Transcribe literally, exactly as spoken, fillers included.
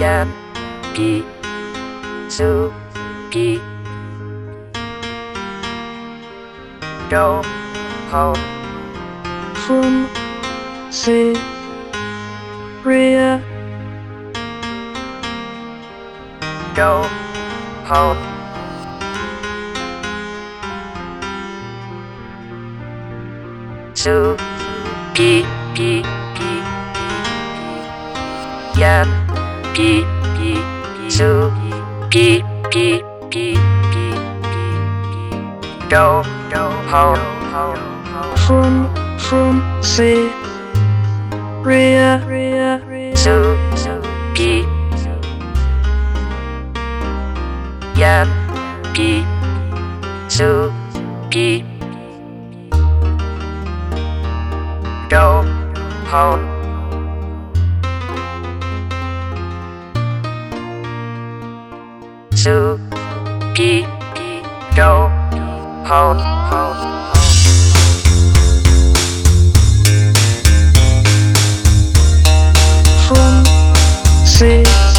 yan, pi, su, pi, do, ho, fum, si, ria, do, ho, su, pi, pi, pi, yan, pi, pi, su, pi, pi, pi, pi, do, do, ho, ho, fum, fum, si, ria, ria, su, pi, yan, pi, su, pi, do, ho, su, pi, do, ho, ho, fum, si,